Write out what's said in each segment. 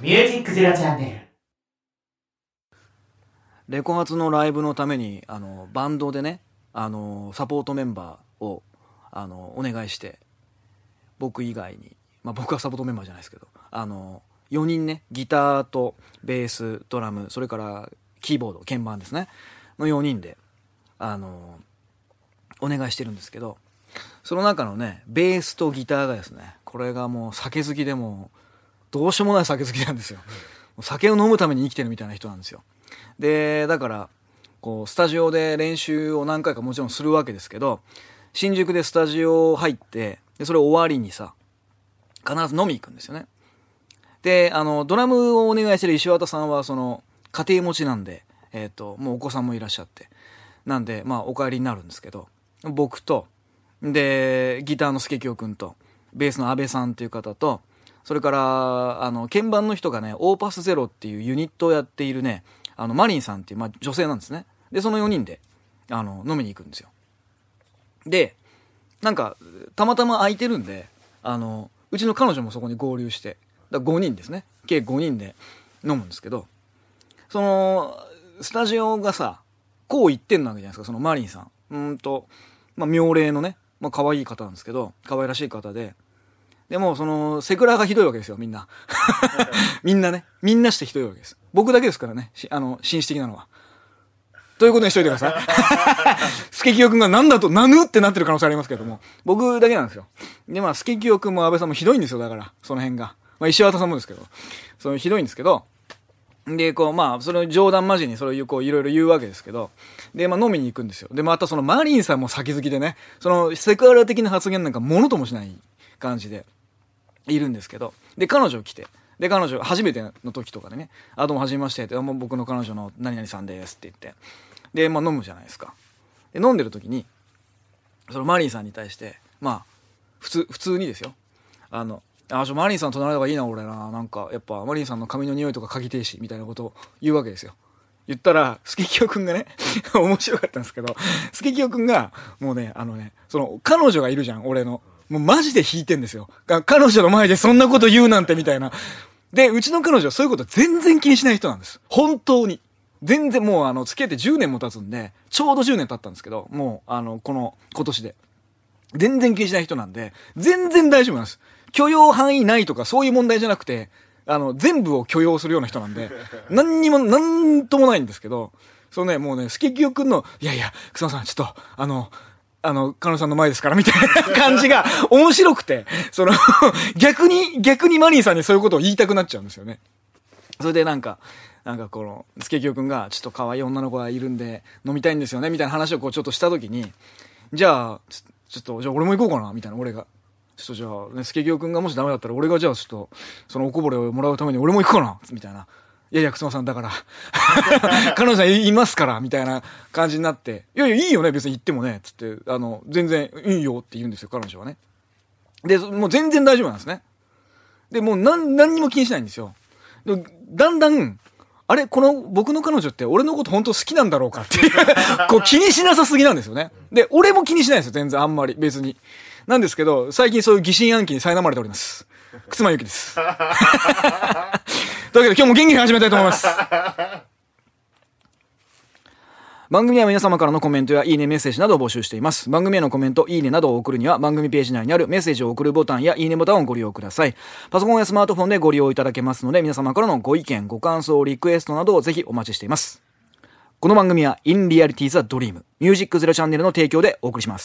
ミュージックゼロチャンネル。 レコ発のライブのためにバンドでねサポートメンバーをお願いして、僕以外に、僕はサポートメンバーじゃないですけど4人ね、ギターとベース、ドラム、それからキーボード、鍵盤ですねの4人でお願いしてるんですけど、その中のねベースとギターがですね、これがもう酒好きでもどうしようもない酒好きなんですよ。酒を飲むために生きてるみたいな人なんですよ。でだからこうスタジオで練習を何回かもちろんするわけですけど、新宿でスタジオ入って、でそれ終わりにさ必ず飲み行くんですよね。でドラムをお願いしてる石渡さんはその家庭持ちなんで、もうお子さんもいらっしゃって、なんでお帰りになるんですけど、僕とでギターの助清くんとベースの安倍さんっていう方と、それから鍵盤の人がねオーパスゼロっていうユニットをやっているねマリンさんっていう、女性なんですね。でその4人で飲みに行くんですよ。でなんかたまたま空いてるんでうちの彼女もそこに合流して、だ5人ですね、計5人で飲むんですけど、そのスタジオがさこう言ってんわけじゃないですか。そのマリンさん妙齢のね可愛い方なんですけど、可愛らしい方で、でもそのセクラがひどいわけですよ、みんなみんなね、みんなしてひどいわけです。僕だけですからね紳士的なのは。ということにしといてくださいスケキヨくんがなんだとなぬってなってる可能性ありますけども、僕だけなんですよ。でスケキヨくんも安倍さんもひどいんですよ。だからその辺が石渡さんもですけど、そのひどいんですけど、でそれ冗談交じりにそれをいろいろ言うわけですけど、で飲みに行くんですよ。でまたそのマリンさんも酒好きでね、そのセクハラ的な発言なんかものともしない感じでいるんですけど、で彼女来て、で彼女初めての時とかでね、どうも初めましてって、僕の彼女の何々さんですって言って、で飲むじゃないですか。で飲んでる時にそのマリンさんに対して普通にですよ、マリンさんの隣とかいいな俺な、なんかやっぱマリンさんの髪の匂いとか嗅ぎてえしみたいなことを言うわけですよ。言ったらスケキヨくんがね面白かったんですけど、スケキヨくんがもうねその彼女がいるじゃん、俺の、もうマジで引いてんですよ。彼女の前でそんなこと言うなんてみたいな。でうちの彼女はそういうこと全然気にしない人なんです。本当に全然、もう付き合って10年も経つんで、ちょうど10年経ったんですけど、もう今年で全然気にしない人なんで全然大丈夫なんです。許容範囲内とかそういう問題じゃなくて、全部を許容するような人なんでなんともないんですけど、そうね、もうねスケキヨくんのいやいや草野さんちょっと彼女さんの前ですからみたいな感じが面白くて、その逆にマリンさんにそういうことを言いたくなっちゃうんですよね。それでなんかこのスケキヨくんがちょっと可愛い女の子がいるんで飲みたいんですよねみたいな話をちょっとした時に、じゃあ俺も行こうかなみたいな、俺がじゃあ、スケキヨくんがもしダメだったら俺がじゃあちょっとそのおこぼれをもらうために俺も行くかなみたいな、いやいや草間さんだから彼女さんいますからみたいな感じになって、いやいいよね別に行ってもねつって全然いいよって言うんですよ、彼女はね。でもう全然大丈夫なんですね。でもう何にも気にしないんですよ。でだんだん僕の彼女って俺のこと本当好きなんだろうかっていうこう気にしなさすぎなんですよね。で俺も気にしないですよ全然、あんまり別になんですけど、最近そういう疑心暗鬼に苛まれております。忽間由紀ですというわけで今日も元気に始めたいと思います番組は皆様からのコメントやいいね、メッセージなどを募集しています。番組へのコメント、いいねなどを送るには番組ページ内にあるメッセージを送るボタンやいいねボタンをご利用ください。パソコンやスマートフォンでご利用いただけますので、皆様からのご意見、ご感想、リクエストなどをぜひお待ちしています。この番組は In Reality the Dream ミュージックゼロチャンネルの提供でお送りします。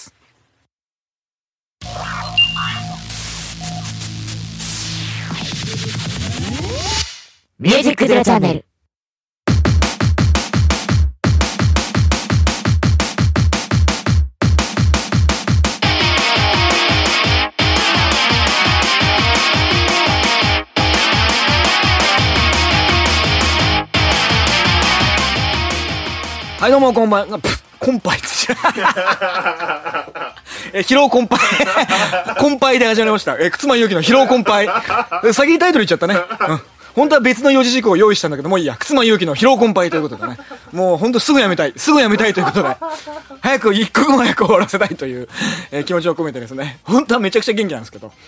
ミュージックゼロチャンネル。 はいどうもこんばんは。コンパイ疲労困憊困憊で始まりました。忽間由紀の疲労困憊先にタイトル言っちゃったね。本当は別の四字熟語を用意したんだけど、もういいや、忽間由紀の疲労困憊ということでね、もう本当すぐやめたいということで、一刻も早く終わらせたいという、気持ちを込めてですね、本当はめちゃくちゃ元気なんですけど、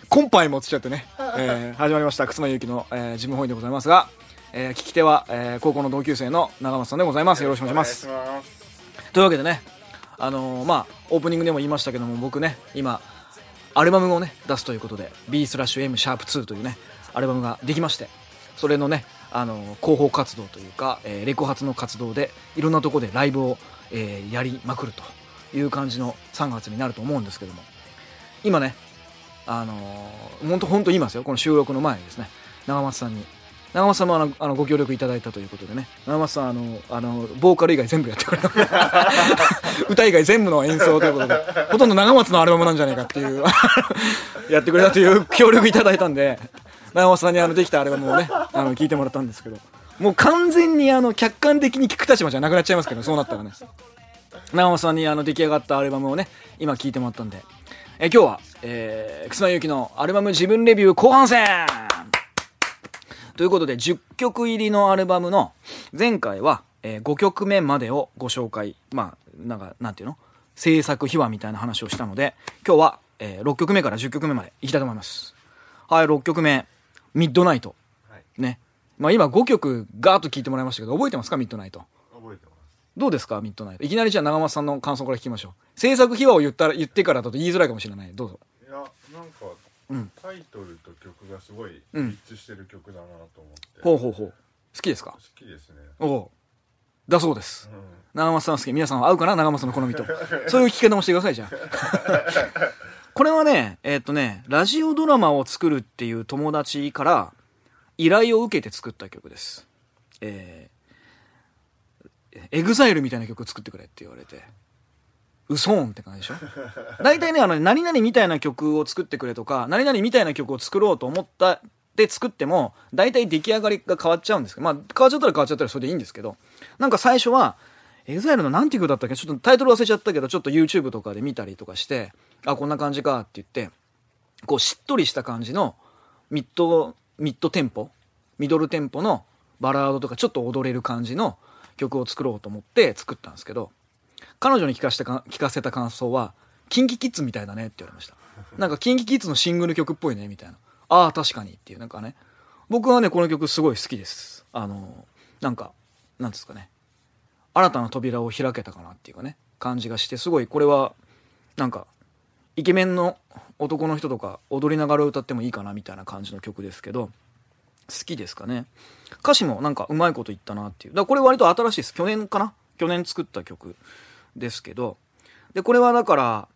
コンパイもつっちゃってね、始まりました忽那ゆうきの、ジムホインでございますが、聞き手は、高校の同級生の長松さんでございます。よろしくお願いします。というわけでね、オープニングでも言いましたけども、僕ね今アルバムをね出すということで B/M#2 というねアルバムができまして、それのね広報活動というか、レコ発の活動でいろんなところでライブを、やりまくるという感じの3月になると思うんですけども、今ね本当言いますよ、この収録の前にですね、長松さんもご協力いただいたということでね、長松さんボーカル以外全部やってくれた歌以外全部の演奏ということで、ほとんど長松のアルバムなんじゃないかっていうやってくれたという協力いただいたんで、長松さんにできたアルバムをね聞いてもらったんですけど、もう完全に客観的に聞く立場じゃなくなっちゃいますけど、そうなったらね、長松さんに出来上がったアルバムをね今聞いてもらったんで、今日は、忽那ゆうきのアルバム自分レビュー後半戦ということで、10曲入りのアルバムの前回は、5曲目までをご紹介、なんていうの、制作秘話みたいな話をしたので、今日は、6曲目から10曲目までいきたいと思います。はい、6曲目ミッドナイト、はい、ね、今5曲ガーッと聞いてもらいましたけど、覚えてますか？ミッドナイト覚えてます。 どうですかミッドナイト。いきなりじゃあ長松さんの感想から聞きましょう。制作秘話を言ってからだと言いづらいかもしれない。どうぞ。 いや、なんか、タイトルと曲がすごい一致してる曲だなと思って、 ほう好きですか？ 好きですね。 だそうです、長松さん好き。皆さんは合うかな、長松の好みとそういう聞き方もしてください。じゃあこれはねラジオドラマを作るっていう友達から依頼を受けて作った曲です。エグザイルみたいな曲作ってくれって言われて、嘘んって感じでしょ。大体ね何々みたいな曲を作ってくれとか、何々みたいな曲を作ろうと思ったで作っても大体出来上がりが変わっちゃうんですけど、変わっちゃったらそれでいいんですけど、なんか最初はエグザイルのなんていう曲だったっけ、ちょっとタイトル忘れちゃったけど、ちょっと YouTube とかで見たりとかして、あ、こんな感じかって言って、こうしっとりした感じのミッドテンポ、ミドルテンポのバラードとかちょっと踊れる感じの曲を作ろうと思って作ったんですけど、彼女に聞かせた感想は、キンキキッズみたいだねって言われました。なんかキンキキッズのシングル曲っぽいねみたいな。ああ確かにっていう、なんかね、僕はねこの曲すごい好きです。なんかなんですかね、新たな扉を開けたかなっていうかね感じがして、すごいこれはなんかイケメンの男の人とか踊りながら歌ってもいいかなみたいな感じの曲ですけど、好きですかね。歌詞もなんかうまいこと言ったなっていう。だからこれ割と新しいです。去年作った曲ですけど、でこれはだから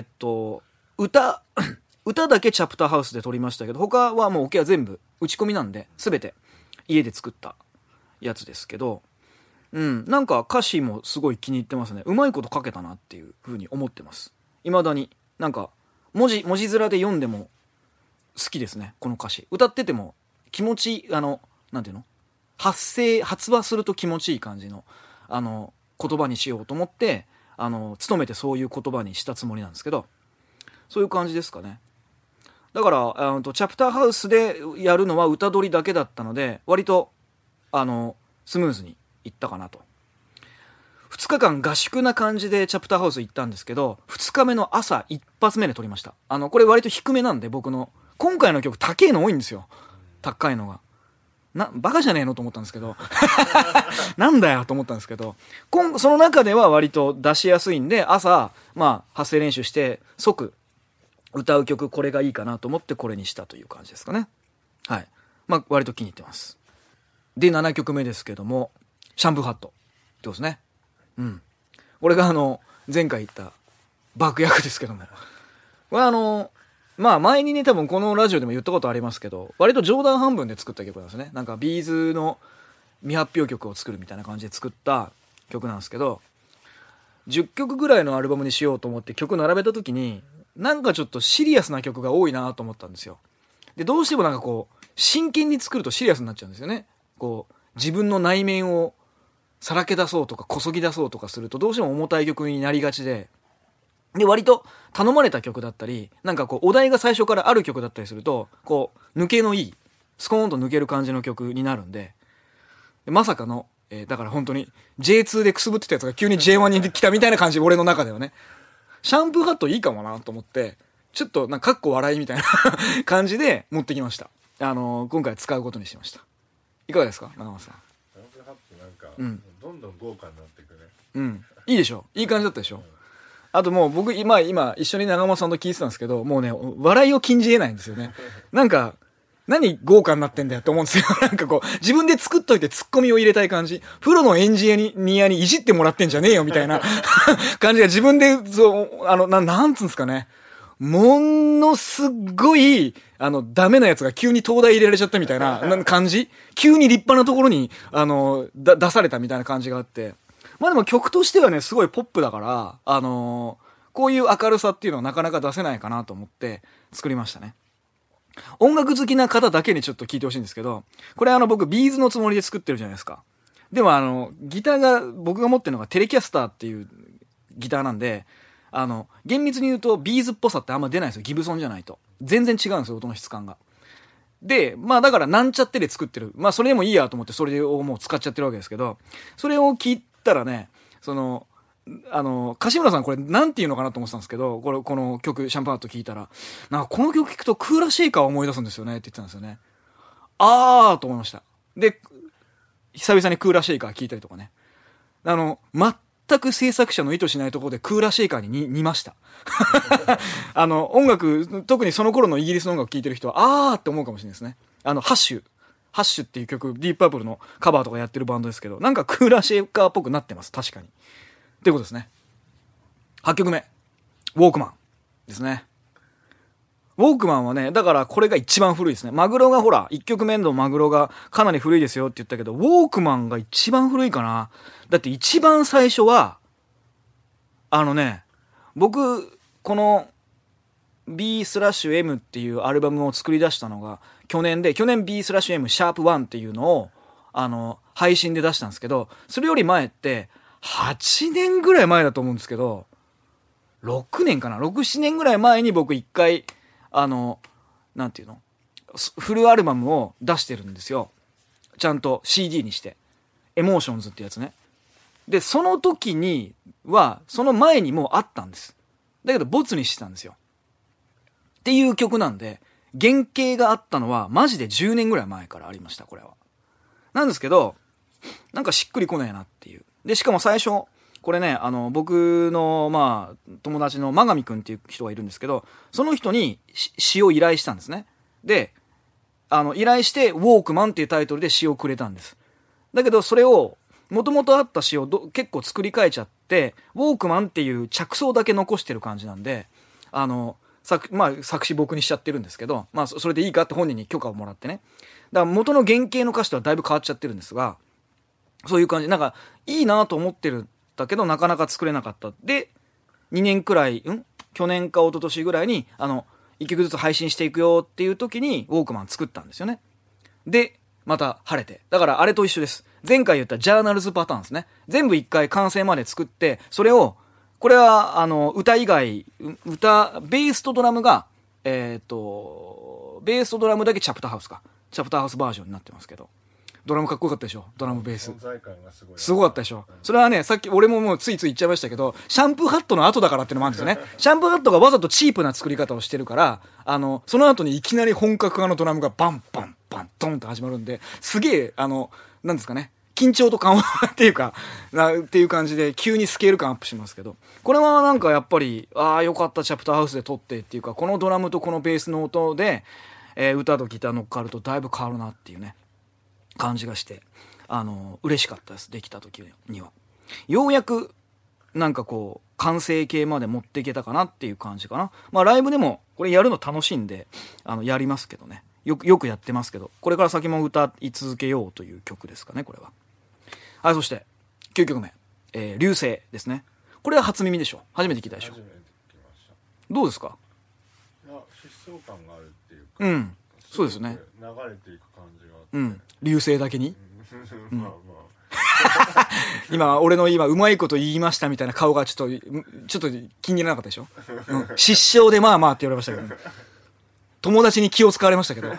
歌だけチャプターハウスで撮りましたけど、他はもうオケは全部打ち込みなんで全て家で作ったやつですけど、なんか歌詞もすごい気に入ってますね。うまいこと書けたなっていう風に思ってます。未だになんか文字面で読んでも好きですね。この歌詞歌ってても気持ちいい、なんていうの、発話すると気持ちいい感じの言葉にしようと思って努めてそういう言葉にしたつもりなんですけど、そういう感じですかね。だからチャプターハウスでやるのは歌取りだけだったので、割とスムーズにいったかなと。2日間合宿な感じでチャプターハウス行ったんですけど、2日目の朝一発目で撮りました。これ割と低めなんで、僕の今回の曲高いの多いんですよ。高いのがバカじゃねえのと思ったんですけどなんだよと思ったんですけど、その中では割と出しやすいんで、朝発声練習して即歌う曲これがいいかなと思ってこれにしたという感じですかね。はい、割と気に入ってます。で7曲目ですけども、シャンプーハットってことですね。これが前回言った爆薬ですけども、これ前にね多分このラジオでも言ったことありますけど、割と冗談半分で作った曲なんですね。なんかビーズの未発表曲を作るみたいな感じで作った曲なんですけど、10曲ぐらいのアルバムにしようと思って曲並べた時に、なんかちょっとシリアスな曲が多いなと思ったんですよ。でどうしてもなんかこう真剣に作るとシリアスになっちゃうんですよね。こう自分の内面をさらけ出そうとかこそぎ出そうとかするとどうしても重たい曲になりがちで、割と頼まれた曲だったり、なんかこうお題が最初からある曲だったりすると、こう抜けのいいスコーンと抜ける感じの曲になるんで、まさかの、だから本当に J2 でくすぶってたやつが急に J1 に来たみたいな感じ、俺の中ではね。シャンプーハットいいかもなと思ってちょっと、かっこ笑いみたいな感じで持ってきました。今回使うことにしました。いかがですか、中松さん。 ジャンプハットなんか、 うんどんどん豪華になっていくね。 うん。いいでしょ、いい感じだったでしょ、あともう僕、今、一緒に長松さんと聞いてたんですけど、もうね、笑いを禁じ得ないんですよね。何豪華になってんだよって思うんですよ。自分で作っといてツッコミを入れたい感じ。プロのエンジニアにいじってもらってんじゃねえよみたいな感じが自分で、なんつうんですかね。ものすごい、ダメなやつが急に東大入れられちゃったみたいな感じ。急に立派なところに、出されたみたいな感じがあって。まあでも曲としてはね、すごいポップだから、こういう明るさっていうのはなかなか出せないかなと思って作りましたね。音楽好きな方だけにちょっと聞いてほしいんですけど、これ僕ビーズのつもりで作ってるじゃないですか。でもギターが、僕が持ってるのがテレキャスターっていうギターなんで、厳密に言うとビーズっぽさってあんま出ないんですよ。ギブソンじゃないと。全然違うんですよ、音の質感が。で、まあだからなんちゃってで作ってる。まあそれでもいいやと思ってそれをもう使っちゃってるわけですけど、それを聞いたらね、柏村さんこれなんていうのかなと思ってたんですけど、この曲、シャンパーと聞いたら、この曲聞くとクーラーシェイカーを思い出すんですよねって言ってたんですよね。あーと思いました。で、久々にクーラーシェイカー聞いたりとかね。全く制作者の意図しないところでクーラーシェイカーに似ました。音楽、特にその頃のイギリスの音楽聴いてる人は、あーって思うかもしれないですね。ハッシュっていう曲、ディープパープルのカバーとかやってるバンドですけど、クーラーシェイカーっぽくなってます、確かに。っていうことですね。8曲目。ウォークマンですね。ウォークマンはね、だからこれが一番古いですね。マグロがほら、1曲目のマグロがかなり古いですよって言ったけど、ウォークマンが一番古いかな。だって一番最初は、僕、この B/M っていうアルバムを作り出したのが去年で、去年 B/M シャープ1っていうのを、配信で出したんですけど、それより前って、8年ぐらい前だと思うんですけど、6年かな ?6、7年ぐらい前に僕一回、なんていうの?フルアルバムを出してるんですよ。ちゃんと CD にして。エモーションズってやつね。で、その時には、その前にもうあったんです。だけど、ボツにしてたんですよ。っていう曲なんで、原型があったのは、マジで10年ぐらい前からありました、これは。なんですけど、しっくりこないなっていう。で、しかも最初、これね、僕の、友達の真上くんっていう人がいるんですけど、その人に詩を依頼したんですね。で、依頼して、ウォークマンっていうタイトルで詩をくれたんです。だけど、それを、元々あった詩を結構作り変えちゃって、ウォークマンっていう着想だけ残してる感じなんで、作詞僕にしちゃってるんですけど、それでいいかって本人に許可をもらってね。だから元の原型の歌詞とはだいぶ変わっちゃってるんですが、そういう感じ。いいなと思ってるんだけど、なかなか作れなかった。で、2年くらい、去年か一昨年ぐらいに、1曲ずつ配信していくよっていう時に、ウォークマン作ったんですよね。で、また晴れて。だからあれと一緒です。前回言ったジャーナルズパターンですね。全部一回完成まで作って、それを、これは、歌以外、ベースとドラムが、ベースとドラムだけチャプターハウスか。チャプターハウスバージョンになってますけど。ドラムかっこよかったでしょ、ドラムベース。 存在感がすごい。 すごかったでしょ。それはね、さっき俺ももうついつい言っちゃいましたけど、シャンプーハットの後だからっていうのもあるんですよね。シャンプーハットがわざとチープな作り方をしてるから、その後にいきなり本格派のドラムがバンバンバンドンと始まるんで、すげえ、なんですかね、緊張と緩和っていうか、っていう感じで急にスケール感アップしますけど、これはやっぱり、よかったチャプターハウスで撮ってっていうか、このドラムとこのベースの音で、歌とギター乗っかるとだいぶ変わるなっていうね、感じがして、嬉しかったです。できた時には。ようやく、完成形まで持っていけたかなっていう感じかな。ライブでも、これやるの楽しいんで、やりますけどね。よくやってますけど、これから先も歌い続けようという曲ですかね、これは。はい、そして、9曲目。流星ですね。これは初耳でしょ。初めて聞いたでしょ。 初めて聞きました。 どうですか？ 疾走感があるっていうか。 うん。そうですね。 流れていく感じがあって。 うん。流星だけに。 まあ今、俺のうまいこと言いましたみたいな顔がちょっと気に入らなかったでしょ。失笑でまあまあって言われましたけど、ね、友達に気を使われましたけど。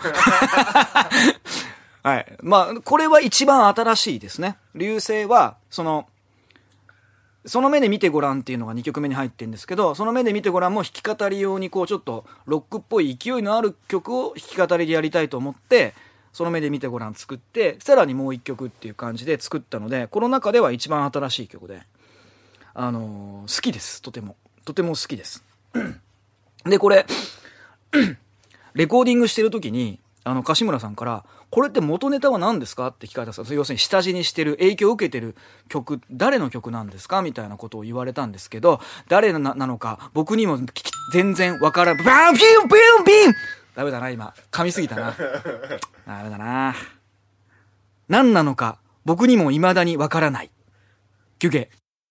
はい。これは一番新しいですね。流星は、 その目で見てごらんっていうのが2曲目に入ってるんですけど、その目で見てごらんも弾き語り用にこうちょっとロックっぽい勢いのある曲を弾き語りでやりたいと思って、その目で見てごらん作って、さらにもう1曲っていう感じで作ったので、この中では一番新しい曲で、好きです。とても好きです。で、これレコーディングしてる時に柏村さんから「これって元ネタは何ですか?」って聞かれたんですよ。要するに下地にしてる、影響を受けてる曲、誰の曲なんですかみたいなことを言われたんですけど、誰なのか僕にも全然わからん。バーンピンピンピン、ダメだな、今噛みすぎたな。ダメだな。何なのか僕にも未だにわからない。休憩。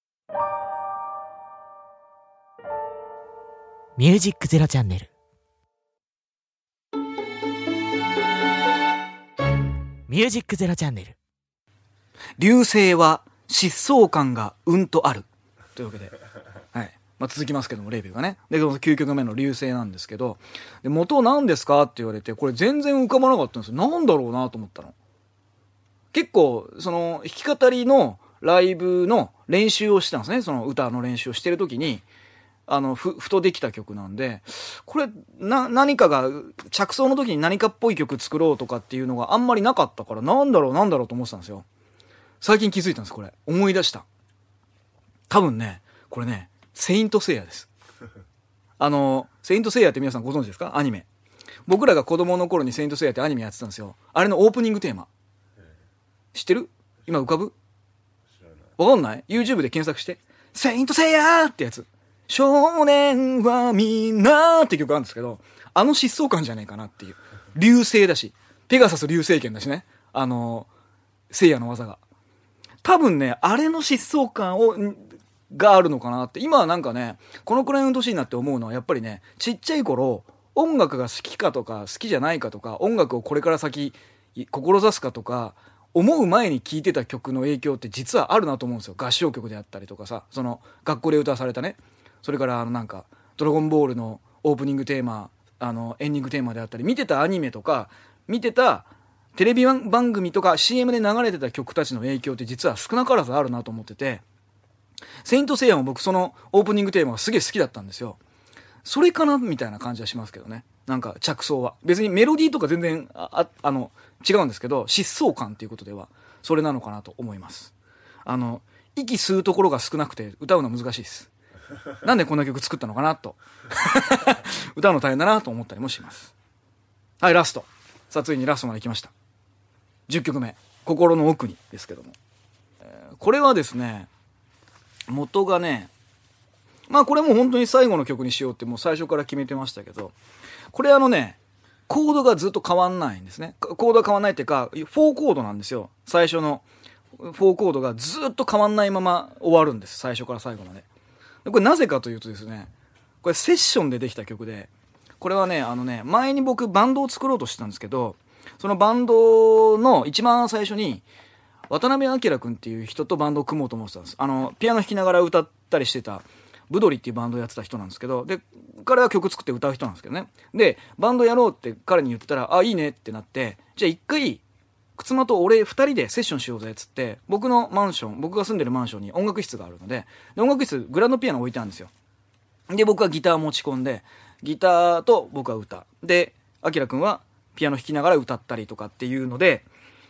ミュージックゼロチャンネル。ミュージックゼロチャンネル。 流星は疾走感がうんとあるというわけで、はい、続きますけども、レビューがね。で9曲目の流星なんですけど、で元何ですかって言われて、これ全然浮かばなかったんですよ。なんだろうなと思ったの。結構その弾き語りのライブの練習をしてたんですね。その歌の練習をしてる時にふとできた曲なんで、これ何かが着想の時に何かっぽい曲作ろうとかっていうのがあんまりなかったから、なんだろうと思ってたんですよ。最近気づいたんです。これ思い出した。多分ね、これね、セイントセイヤです。セイントセイヤって皆さんご存知ですか？アニメ。僕らが子供の頃にセイントセイヤってアニメやってたんですよ。あれのオープニングテーマ知ってる？今浮かぶ？わかんない？ YouTube で検索してセイントセイヤーってやつ、少年はみんなって曲あるんですけど、疾走感じゃねえかなっていう。流星だし、ペガサス流星剣だしね、聖夜の技が。多分ね、あれの疾走感があるのかなって。今はなんかね、このくらいの年になって思うのは、やっぱりね、ちっちゃい頃、音楽が好きかとか好きじゃないかとか、音楽をこれから先志すかとか思う前に聴いてた曲の影響って実はあるなと思うんですよ。合唱曲であったりとかさ、その学校で歌わされたね、それからなんかドラゴンボールのオープニングテーマ、エンディングテーマであったり、見てたアニメとか見てたテレビ番組とか CM で流れてた曲たちの影響って実は少なからずあるなと思ってて、セイントセイヤも僕そのオープニングテーマがすげえ好きだったんですよ。それかなみたいな感じはしますけどね。なんか着想は別にメロディーとか全然違うんですけど、疾走感っていうことではそれなのかなと思います。息吸うところが少なくて歌うの難しいです。なんでこんな曲作ったのかなと歌うの大変だなと思ったりもします。はい、ラスト。さあついにラストまで来ました。10曲目、心の奥にですけども、これはですね、元がね、これも本当に最後の曲にしようってもう最初から決めてましたけど、これコードがずっと変わんないんですね。コードが変わんないっていうか4コードなんですよ。最初の4コードがずっと変わんないまま終わるんです、最初から最後まで。これなぜかというとですね、これセッションでできた曲で、これはね、前に僕バンドを作ろうとしてたんですけど、そのバンドの一番最初に渡辺明君っていう人とバンドを組もうと思ってたんです。ピアノ弾きながら歌ったりしてたブドリっていうバンドをやってた人なんですけど、で彼は曲作って歌う人なんですけどね。でバンドやろうって彼に言ってたら、あ、いいねってなって、じゃあ一回靴間と俺2人でセッションしようぜっつって、僕が住んでるマンションに音楽室があるので、音楽室グランドピアノ置いてあるんですよ。で僕はギター持ち込んで、ギターと僕は歌で、明君はピアノ弾きながら歌ったりとかっていうので、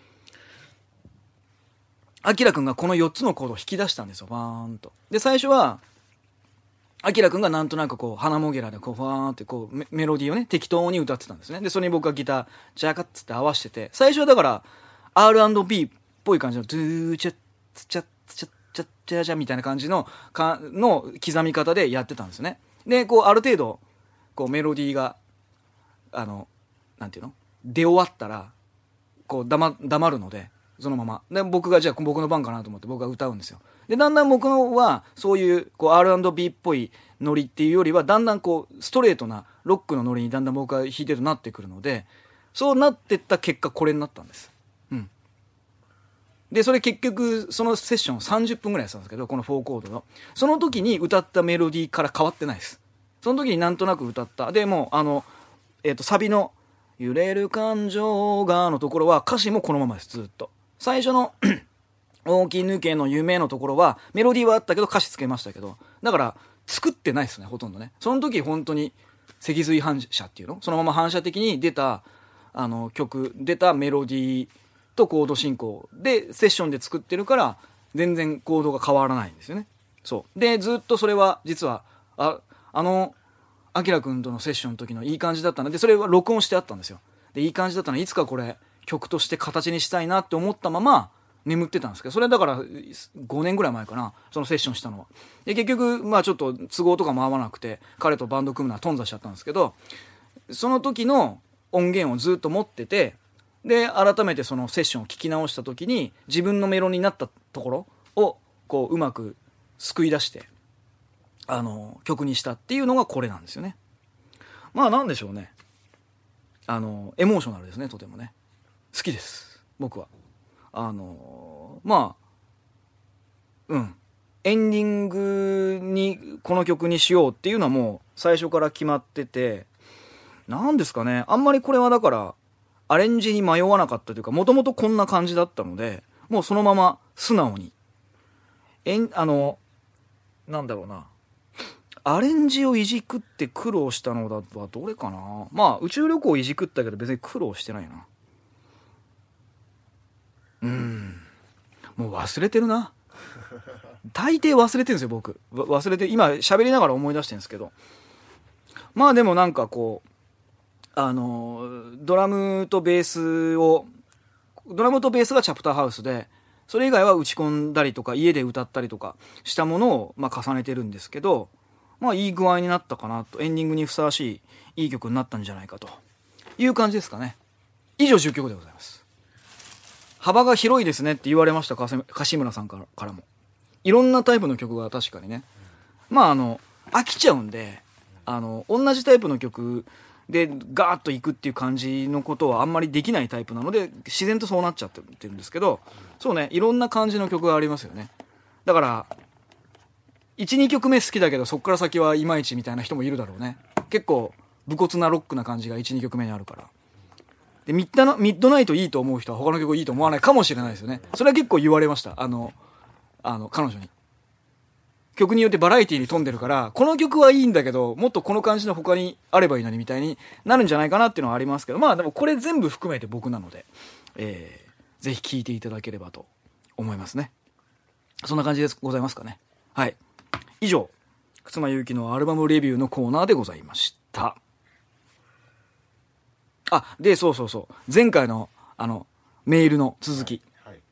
明君がこの4つのコードを引き出したんですよ、バーンと。で最初は明君がなんとなくこう鼻もげらでこうファーンってこうメロディーをね適当に歌ってたんですね。でそれに僕がギタージャカッつって合わせてて、最初はだから R&B っぽい感じのドゥーチャッツチャッツチャッチャッチャッチャみたいな感じの刻み方でやってたんですよね。でこうある程度こうメロディーがなんていうの出終わったらこう黙るので、そのままで僕がじゃあ僕の番かなと思って僕が歌うんですよ。でだんだん僕のはそういうこう R&B っぽいノリっていうよりはだんだんこうストレートなロックのノリにだんだん僕が弾いてるとなってくるので、そうなってった結果これになったんです。でそれ結局そのセッション30分ぐらいやったんですけど、この4コードのその時に歌ったメロディーから変わってないです。その時になんとなく歌った。でもうサビの揺れる感情がのところは歌詞もこのままです。ずっと最初の大きい抜けの夢のところはメロディーはあったけど歌詞つけましたけど、だから作ってないですね、ほとんどね。その時本当に脊髄反射っていうの、そのまま反射的に出た出たメロディーとコード進行でセッションで作ってるから、全然コードが変わらないんですよね。そうで、ずっとそれは実はアキラくんとのセッションの時のいい感じだったので、それは録音してあったんですよ。でいい感じだったので、いつかこれ曲として形にしたいなって思ったまま眠ってたんですけど、それだから5年ぐらい前かな、そのセッションしたのは。で結局ちょっと都合とかも合わなくて、彼とバンド組むのは頓挫しちゃったんですけど、その時の音源をずっと持ってて、で改めてそのセッションを聞き直した時に自分のメロになったところをこううまく救い出して曲にしたっていうのがこれなんですよね。なんでしょうね、エモーショナルですね、とてもね。好きです僕は。エンディングにこの曲にしようっていうのはもう最初から決まってて、なんですかね、あんまりこれはだからアレンジに迷わなかったというか、もともとこんな感じだったので、もうそのまま素直になんだろうな、アレンジをいじくって苦労したのだはどれかな。宇宙旅行をいじくったけど別に苦労してないな。もう忘れてるな。大抵忘れてるんですよ僕。忘れて、今喋りながら思い出してるんですけど、でもなんかこうドラムとベースがチャプターハウスで、それ以外は打ち込んだりとか家で歌ったりとかしたものを重ねてるんですけど、いい具合になったかなと、エンディングにふさわしいいい曲になったんじゃないかという感じですかね。以上10曲でございます。幅が広いですねって言われました、柏村さんからも。いろんなタイプの曲が確かにね、飽きちゃうんで、同じタイプの曲でガーッといくっていう感じのことはあんまりできないタイプなので、自然とそうなっちゃってるんですけど、そうね、いろんな感じの曲がありますよね。だから1、2曲目好きだけどそっから先はいまいちみたいな人もいるだろうね。結構武骨なロックな感じが1、2曲目にあるから。でミッドナイトいいと思う人は他の曲いいと思わないかもしれないですよね。それは結構言われました。彼女に。曲によってバラエティに富んでるから、この曲はいいんだけどもっとこの感じの他にあればいいのにみたいになるんじゃないかなっていうのはありますけど、でもこれ全部含めて僕なので、ぜひ聴いていただければと思いますね。そんな感じでございますかね。はい、以上忽間祐希のアルバムレビューのコーナーでございました。でそう前回のメールの続き、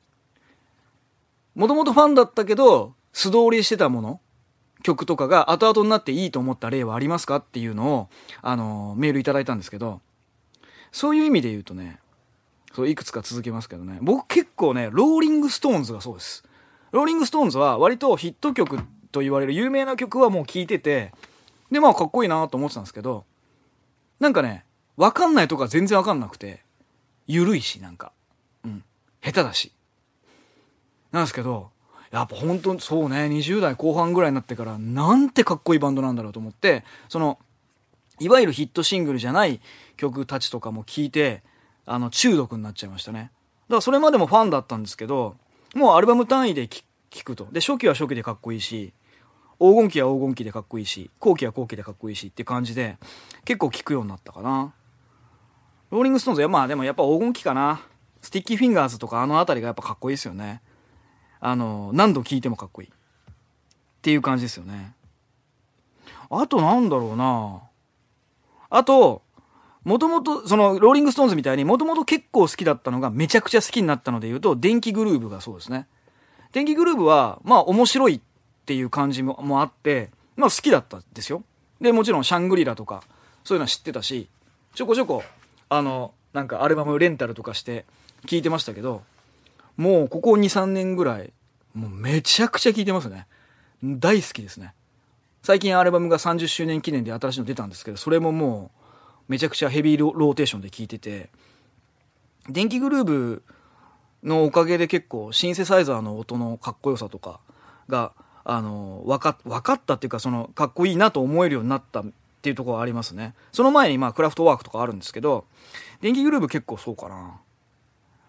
もともとファンだったけど素通りしてたもの、曲とかが後々になっていいと思った例はありますかっていうのをメールいただいたんですけど、そういう意味で言うとね、いくつか続けますけどね、僕結構ねローリングストーンズがそうです。ローリングストーンズは割とヒット曲と言われる有名な曲はもう聴いてて、でかっこいいなと思ってたんですけど、なんかね分かんないとこが全然分かんなくて、緩いし下手だしなんですけど、やっぱ本当そうね、20代後半ぐらいになってからなんてかっこいいバンドなんだろうと思って、いわゆるヒットシングルじゃない曲たちとかも聴いて中毒になっちゃいましたね。だからそれまでもファンだったんですけど、もうアルバム単位で聴くと、で初期は初期でかっこいいし、黄金期は黄金期でかっこいいし、後期は後期でかっこいいしっていう感じで結構聴くようになったかな。ローリングストーンズでもやっぱ黄金期かな。スティッキーフィンガーズとかあたりがやっぱかっこいいですよね。何度聴いてもかっこいいっていう感じですよね。あとなんだろうな、あともともとローリングストーンズみたいにもともと結構好きだったのがめちゃくちゃ好きになったので言うと、電気グルーヴがそうですね。電気グルーヴは面白いっていう感じもあって好きだったんですよ。でもちろんシャングリラとかそういうのは知ってたし、ちょこちょこなんかアルバムレンタルとかして聴いてましたけど、もうここ 2,3 年ぐらいもうめちゃくちゃ聴いてますね。大好きですね。最近アルバムが30周年記念で新しいの出たんですけど、それももうめちゃくちゃヘビーローテーションで聴いてて、電気グルーヴのおかげで結構シンセサイザーの音のかっこよさとかが分かったっていうか、かっこいいなと思えるようになったっていうところはありますね。その前にクラフトワークとかあるんですけど、電気グルーヴ結構そうかな。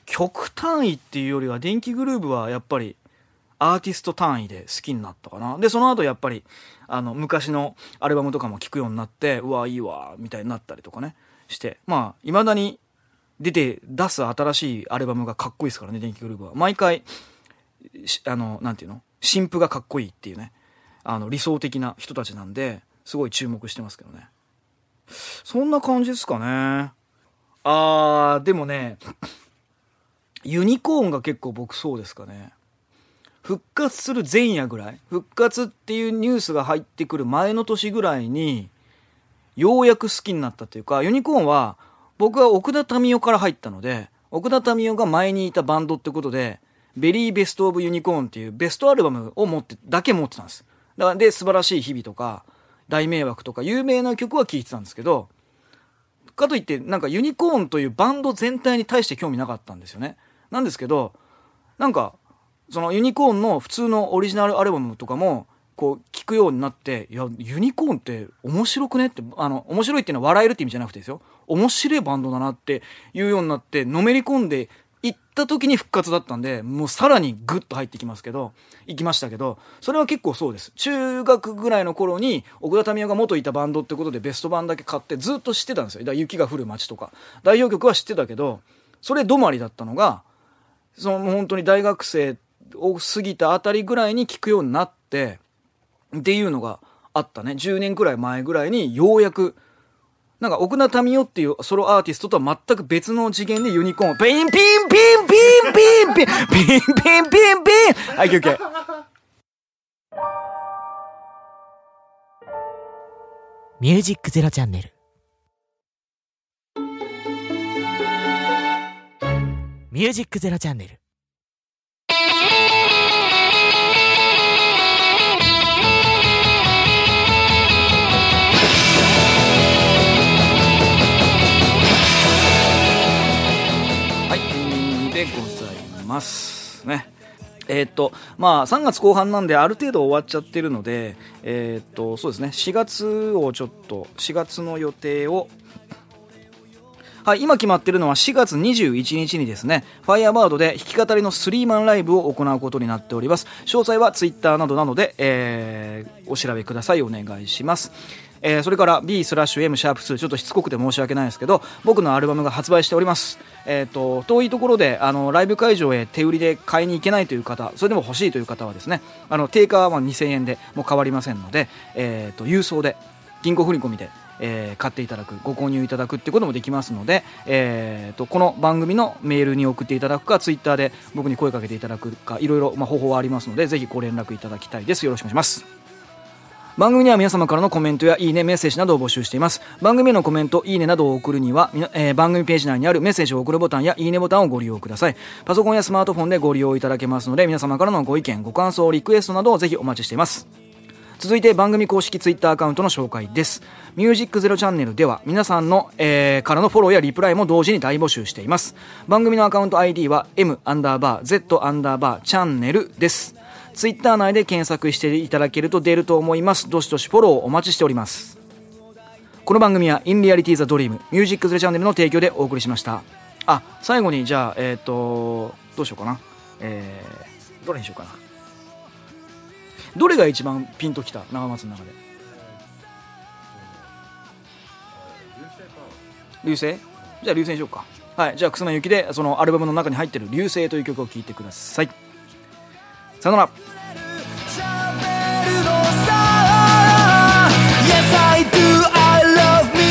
曲単位っていうよりは電気グルーヴはやっぱりアーティスト単位で好きになったかな。でその後やっぱり昔のアルバムとかも聴くようになって、うわいいわみたいになったりとかねして、まあ未だに出す新しいアルバムがかっこいいですからね、電気グルーヴは。毎回なんていうの、新譜がかっこいいっていうね、理想的な人たちなんで、すごい注目してますけどね。そんな感じですかね。でもね、ユニコーンが結構僕そうですかね。復活する前夜ぐらい、復活っていうニュースが入ってくる前の年ぐらいにようやく好きになったというか、ユニコーンは僕は奥田民生から入ったので、奥田民生が前にいたバンドってことで、ベリーベストオブユニコーンっていうベストアルバムを持ってたんです。だからで素晴らしい日々とか大迷惑とか有名な曲は聴いてたんですけど、かといってなんかユニコーンというバンド全体に対して興味なかったんですよね。なんですけど、なんかそのユニコーンの普通のオリジナルアルバムとかもこう聞くようになって、いやユニコーンって面白くねって、面白いっていうのは笑えるって意味じゃなくてですよ、面白いバンドだなっていうようになってのめり込んで行った時に復活だったんで、もうさらにグッと入ってきましたけど、それは結構そうです。中学ぐらいの頃に奥田民生が元いたバンドってことでベスト版だけ買ってずっと知ってたんですよ。だから雪が降る街とか代表曲は知ってたけど、それ止まりだったのが、その本当に大学生を過ぎたあたりぐらいに聞くようになってっていうのがあったね。10年くらい前ぐらいにようやくなんか奥田民生っていうソロアーティストとは全く別の次元でユニコーンピンピンピンピンピンピンピンピンピンピンピン、はい休憩。 ミュージックゼロチャンネル。ミュージックゼロチャンネル。 でございますね。まあ3月後半なんである程度終わっちゃってるので、そうですね、4月の予定を、はい、今決まってるのは4月21日にですね、ファイアバードで弾き語りの3マンライブを行うことになっております。詳細はツイッターなどで、お調べください。お願いします。それから B/M#2、 ちょっとしつこくて申し訳ないですけど、僕のアルバムが発売しております。遠いところでライブ会場へ手売りで買いに行けないという方、それでも欲しいという方はですね、定価は2000円でもう変わりませんので、郵送で銀行振り込みで、買っていただく、ご購入いただくってこともできますので、この番組のメールに送っていただくか、ツイッターで僕に声かけていただくか、いろいろ方法はありますので、ぜひご連絡いただきたいです。よろしくお願いします。番組には皆様からのコメントやいいね、メッセージなどを募集しています。番組へのコメント、いいねなどを送るには、番組ページ内にあるメッセージを送るボタンやいいねボタンをご利用ください。パソコンやスマートフォンでご利用いただけますので、皆様からのご意見、ご感想、リクエストなどをぜひお待ちしています。続いて番組公式ツイッターアカウントの紹介です。ミュージックゼロチャンネルでは皆さんの、からのフォローやリプライも同時に大募集しています。番組のアカウント ID は M_Z_ チャンネルです。ツイッター内で検索していただけると出ると思います。どしどしフォローお待ちしております。この番組は In Reality the Dream ミュージックゼロチャンネルの提供でお送りしました。最後にじゃあどうしようかな、どれにしようかな。どれが一番ピンときた、長松の中で。流星？じゃあ流星にしようか。はい、じゃあ楠間由紀でそのアルバムの中に入ってる流星という曲を聴いてください。さよなら。Yes, I do, I love me.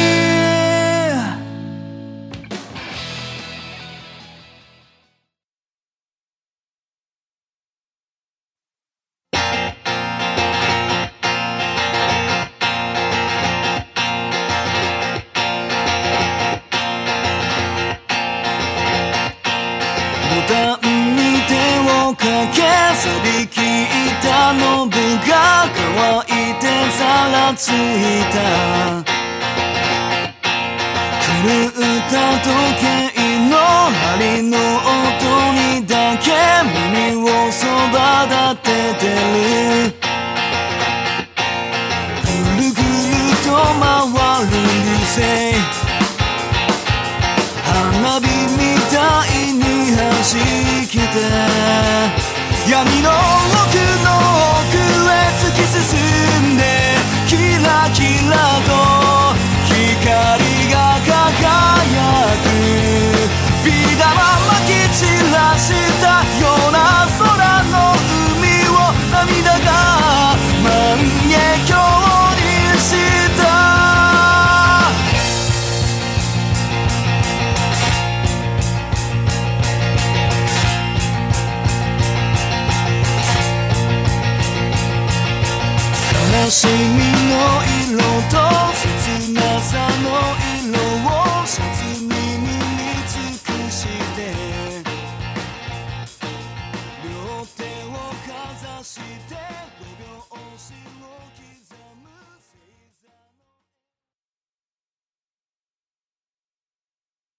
ボタンに手をかけ錆びきったノブが乾いてざらついた。狂った時計の針の音にだけ耳をそば立ててる。ぐるぐると回る流星、花火みたいに闇の奥の奥へ突き進んでキラキラと光が輝くビー玉まき散らしたような空の海を涙が万華鏡にした悲しみの色と切